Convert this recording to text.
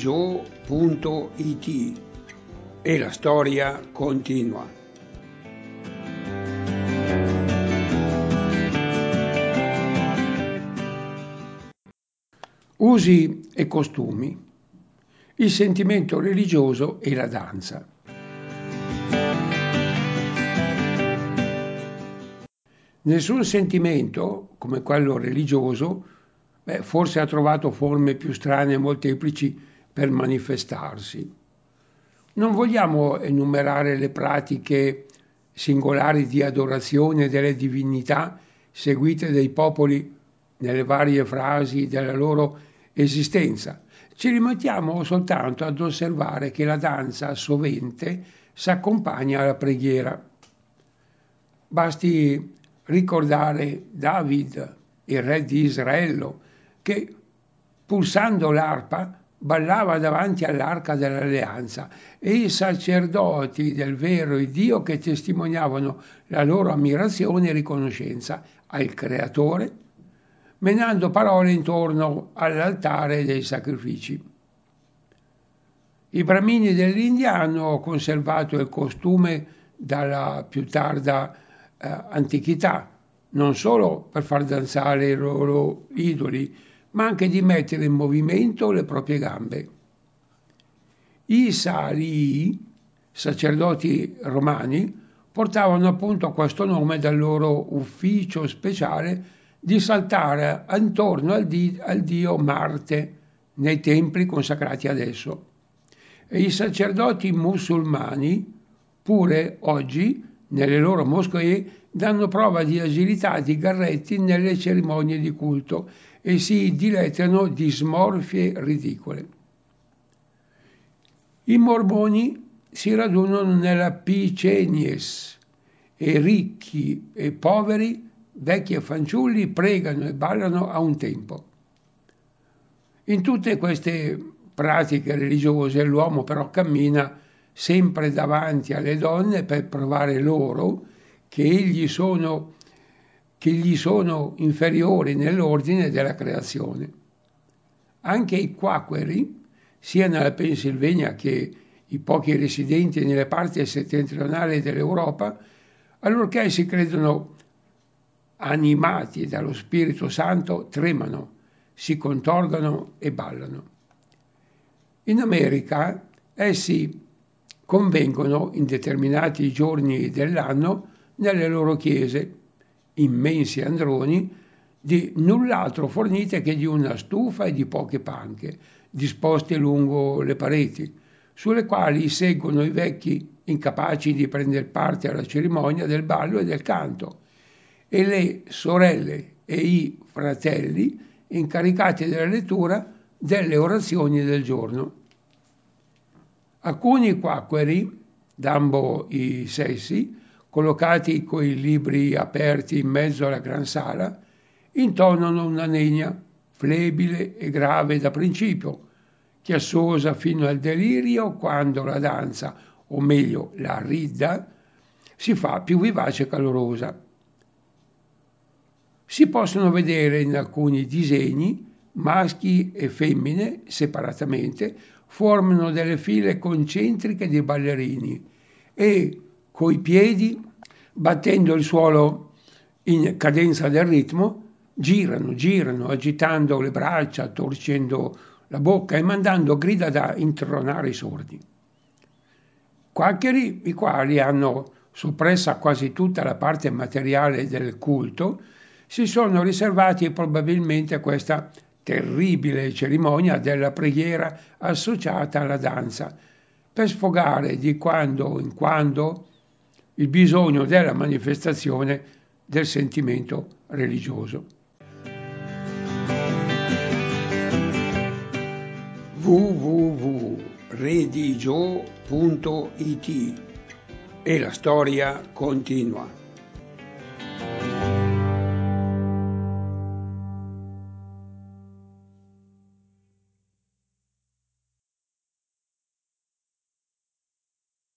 redigio.it e la storia continua. Usi e costumi, il sentimento religioso e la danza. Nessun sentimento, come quello religioso, forse ha trovato forme più strane e molteplici per manifestarsi. Non vogliamo enumerare le pratiche singolari di adorazione delle divinità seguite dai popoli nelle varie fasi della loro esistenza. Ci limitiamo soltanto ad osservare che la danza sovente si accompagna alla preghiera. Basti ricordare David, il re di Israele, che pulsando l'arpa ballava davanti all'arca dell'alleanza, e i sacerdoti del vero Dio che testimoniavano la loro ammirazione e riconoscenza al Creatore, menando parole intorno all'altare dei sacrifici. I bramini dell'India hanno conservato il costume dalla più tarda antichità, non solo per far danzare i loro idoli, ma anche di mettere in movimento le proprie gambe. I Salii, sacerdoti romani, portavano appunto questo nome dal loro ufficio speciale di saltare intorno al dio Marte nei templi consacrati ad esso. E i sacerdoti musulmani, pure oggi, nelle loro moschee, danno prova di agilità di garretti nelle cerimonie di culto e si dilettano di smorfie ridicole. I mormoni si radunano nella Picenies e ricchi e poveri, vecchi e fanciulli pregano e ballano a un tempo. In tutte queste pratiche religiose l'uomo però cammina sempre davanti alle donne per provare loro che gli sono inferiori nell'ordine della creazione. Anche i quacqueri, sia nella Pennsylvania che i pochi residenti nelle parti settentrionali dell'Europa, allorché si credono animati dallo Spirito Santo, tremano, si contorgono e ballano. In America essi convengono in determinati giorni dell'anno nelle loro chiese, immensi androni, di null'altro fornite che di una stufa e di poche panche, disposte lungo le pareti, sulle quali seggono i vecchi incapaci di prendere parte alla cerimonia del ballo e del canto, e le sorelle e i fratelli incaricati della lettura delle orazioni del giorno. Alcuni quacqueri, d'ambo i sessi, collocati coi libri aperti in mezzo alla gran sala, intonano una nenia, flebile e grave da principio, chiassosa fino al delirio quando la danza, o meglio la ridda, si fa più vivace e calorosa. Si possono vedere in alcuni disegni maschi e femmine separatamente formano delle file concentriche di ballerini e coi piedi, battendo il suolo in cadenza del ritmo, girano, agitando le braccia, torcendo la bocca e mandando grida da intronare i sordi. Quaccheri, i quali hanno soppressa quasi tutta la parte materiale del culto, si sono riservati probabilmente questa terribile cerimonia della preghiera associata alla danza, per sfogare di quando in quando il bisogno della manifestazione del sentimento religioso. www.redigio.it e la storia continua.